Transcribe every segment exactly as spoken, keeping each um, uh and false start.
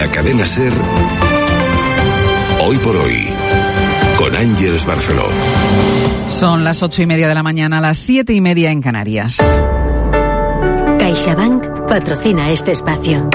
la cadena SER, Hoy por Hoy, con Ángeles Barceló. Son las ocho y media de la mañana, las siete y media en Canarias. CaixaBank patrocina este espacio.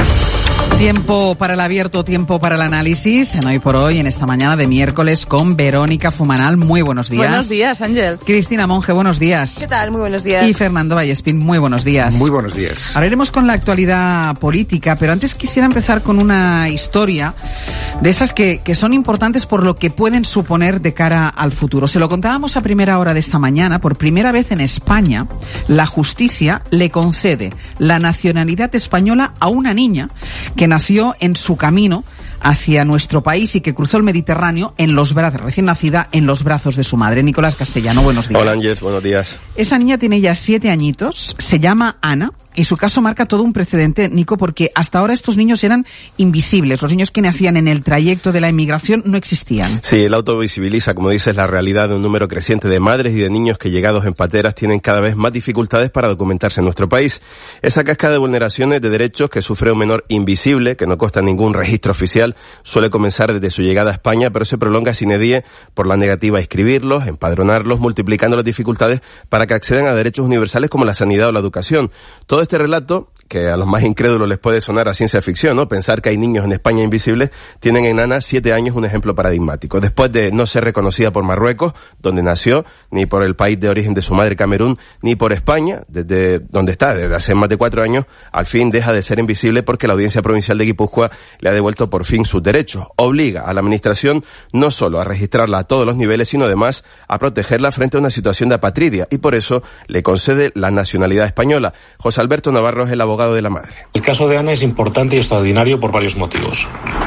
Tiempo para el abierto, tiempo para el análisis en Hoy por Hoy, en esta mañana de miércoles con Verónica Fumanal. Muy buenos días. Buenos días, Ángel. Cristina Monge, buenos días. ¿Qué tal? Muy buenos días. Y Fernando Vallespín, muy buenos días. Muy buenos días. Ahora iremos con la actualidad política, pero antes quisiera empezar con una historia de esas que, que son importantes por lo que pueden suponer de cara al futuro. Se lo contábamos a primera hora de esta mañana. Por primera vez en España, la justicia le concede la nacionalidad española a una niña que nació en su camino hacia nuestro país y que cruzó el Mediterráneo en los brazos, recién nacida en los brazos de su madre. Nicolás Castellano, buenos días. Hola, Ángel, buenos días. Esa niña tiene ya siete añitos, se llama Ana, y su caso marca todo un precedente, Nico, porque hasta ahora estos niños eran invisibles. Los niños que nacían en el trayecto de la inmigración no existían. Sí, el auto visibiliza, como dices, la realidad de un número creciente de madres y de niños que, llegados en pateras, tienen cada vez más dificultades para documentarse en nuestro país. Esa cascada de vulneraciones de derechos que sufre un menor invisible, que no consta ningún registro oficial, suele comenzar desde su llegada a España, pero se prolonga sine die por la negativa a inscribirlos, empadronarlos, multiplicando las dificultades para que accedan a derechos universales como la sanidad o la educación. Todo este relato, que a los más incrédulos les puede sonar a ciencia ficción, ¿no? Pensar que hay niños en España invisibles, tienen en Ana siete años un ejemplo paradigmático. Después de no ser reconocida por Marruecos, donde nació, ni por el país de origen de su madre, Camerún, ni por España, desde donde está, desde hace más de cuatro años, al fin deja de ser invisible porque la Audiencia Provincial de Guipúzcoa le ha devuelto por fin sus derechos. Obliga a la Administración no solo a registrarla a todos los niveles, sino además a protegerla frente a una situación de apatridia, y por eso le concede la nacionalidad española. José Alberto Navarro es el abogado de la madre. El caso de Ana es importante y extraordinario por varios motivos.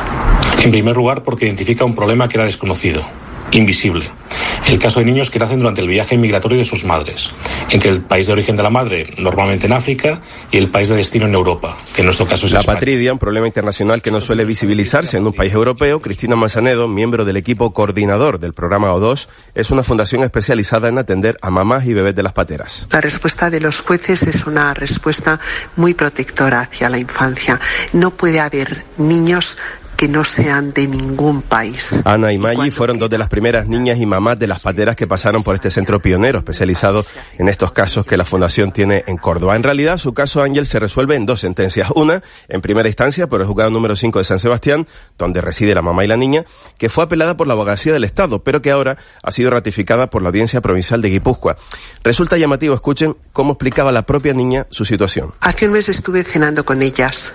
En primer lugar, porque identifica un problema que era desconocido, invisible. El caso de niños que nacen durante el viaje migratorio de sus madres, entre el país de origen de la madre, normalmente en África, y el país de destino en Europa, que en nuestro caso es la España. Apatridia, un problema internacional que no suele visibilizarse en un país europeo. Cristina Manzanedo, miembro del equipo coordinador del programa O dos, es una fundación especializada en atender a mamás y bebés de las pateras. La respuesta de los jueces es una respuesta muy protectora hacia la infancia. No puede haber niños que no sean de ningún país. Ana y Maggi fueron dos de las primeras niñas y mamás de las pateras que pasaron por este centro pionero especializado en estos casos que la Fundación tiene en Córdoba. En realidad, su caso, Ángel, se resuelve en dos sentencias. Una, en primera instancia, por el juzgado número cinco de San Sebastián, donde reside la mamá y la niña, que fue apelada por la Abogacía del Estado, pero que ahora ha sido ratificada por la Audiencia Provincial de Guipúzcoa. Resulta llamativo, escuchen cómo explicaba la propia niña su situación. Hace un mes estuve cenando con ellas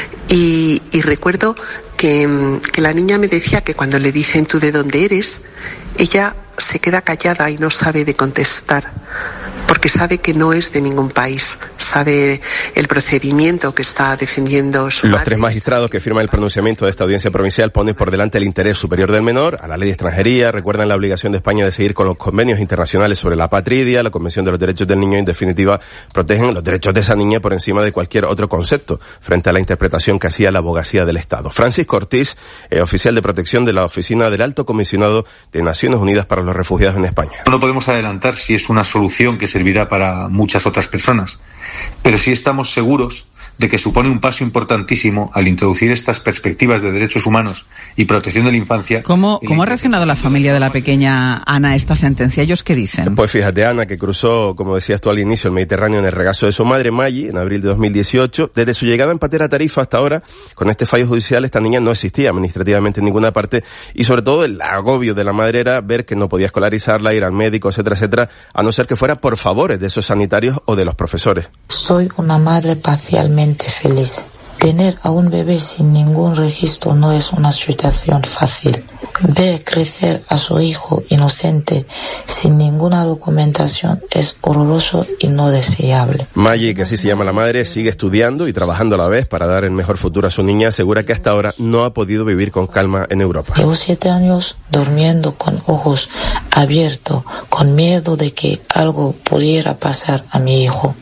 y, y recuerdo Que, que la niña me decía que cuando le dicen tú de dónde eres, ella se queda callada y no sabe de contestar, porque sabe que no es de ningún país, sabe el procedimiento que está defendiendo su Los madre. tres magistrados que firman el pronunciamiento de esta audiencia provincial ponen por delante el interés superior del menor, a la ley de extranjería, recuerdan la obligación de España de seguir con los convenios internacionales sobre la apatridia, la Convención de los Derechos del Niño, y en definitiva protegen los derechos de esa niña por encima de cualquier otro concepto, frente a la interpretación que hacía la Abogacía del Estado. Francisco Ortiz, eh, oficial de protección de la Oficina del Alto Comisionado de Naciones Unidas para los Refugiados en España. No podemos adelantar si es una solución que servirá para muchas otras personas, pero sí estamos seguros de que supone un paso importantísimo al introducir estas perspectivas de derechos humanos y protección de la infancia. ¿Cómo, cómo ha reaccionado la familia de la pequeña Ana a esta sentencia? ¿Ellos qué dicen? Pues fíjate, Ana, que cruzó, como decías tú al inicio, el Mediterráneo en el regazo de su madre, Maggi, en abril de dos mil dieciocho. Desde su llegada en Patera Tarifa hasta ahora, con este fallo judicial, esta niña no existía administrativamente en ninguna parte, y sobre todo el agobio de la madre era ver que no podía escolarizarla, ir al médico, etcétera, etcétera, a no ser que fuera por favores de esos sanitarios o de los profesores. Soy una madre parcialmente feliz. Tener a un bebé sin ningún registro no es una situación fácil. Ver crecer a su hijo inocente sin ninguna documentación es horroroso y no deseable. Maggi, que así se llama la madre, sigue estudiando y trabajando a la vez para dar el mejor futuro a su niña. Asegura que hasta ahora no ha podido vivir con calma en Europa. Llevo siete años durmiendo con ojos abiertos, con miedo de que algo pudiera pasar a mi hijo.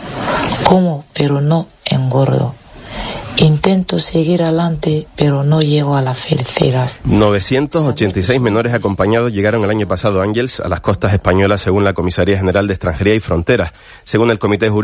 Como, pero no engordo. Intento seguir adelante, pero no llego a la felicidad. novecientos ochenta y seis menores acompañados llegaron el año pasado, Ángels, a las costas españolas, según la Comisaría General de Extranjería y Fronteras. Según el Comité Jurídico